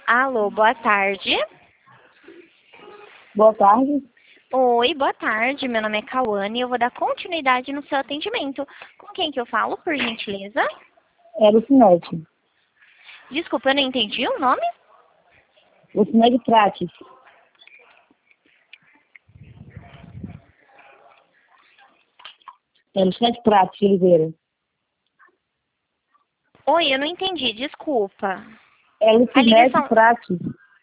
Alô, boa tarde. Boa tarde. Oi, boa tarde. Meu nome é Cauane e eu vou dar continuidade no seu atendimento. Com quem que eu falo, por gentileza? É Lucinete. Desculpa, eu não entendi o nome. Lucinete Prates. É Lucinete Prates de Oliveira. Oi, eu não entendi, desculpa. É A Lucinete ligação Prates.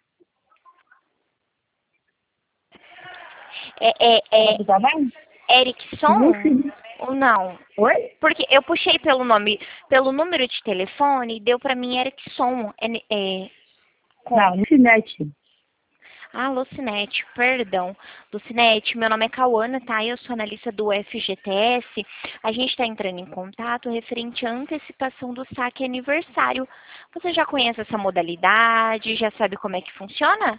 é Você tá vendo? Erickson Luci... ou não? Oi? Porque eu puxei pelo nome, pelo número de telefone e deu pra mim Erickson. Não, Lucinete. Lucinete, perdão. Lucinete, meu nome é Cauana, tá? Eu sou analista do FGTS. A gente está entrando em contato referente à antecipação do saque aniversário. Você já conhece essa modalidade? Já sabe como é que funciona?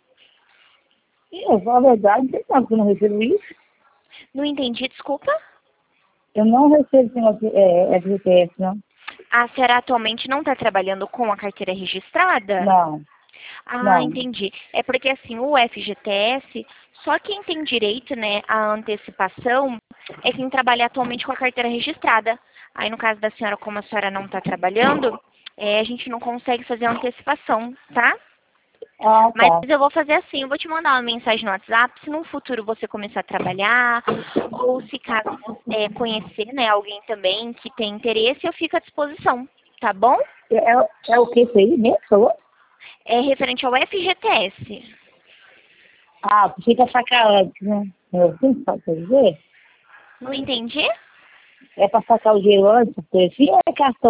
Eu falo a verdade, você sabe que eu não recebo isso? Não entendi, desculpa. Eu não recebo esse negócio FGTS, não. A senhora atualmente não está trabalhando com a carteira registrada? Não, não. Entendi. É porque assim, o FGTS, só quem tem direito, né, à antecipação é quem trabalha atualmente com a carteira registrada. Aí no caso da senhora, como a senhora não está trabalhando, a gente não consegue fazer a antecipação, tá? Ah, Mas tá. eu vou fazer assim, eu vou te mandar uma mensagem no WhatsApp, se no futuro você começar a trabalhar, ou se caso conhecer, né, alguém também que tem interesse, eu fico à disposição, tá bom? É o que isso aí mesmo, que falou? É referente ao FGTS. Ah, fica sacar antes, né? Assim, pode dizer? Não entendi? É pra sacar o dinheiro antes, assim, ou é cartão?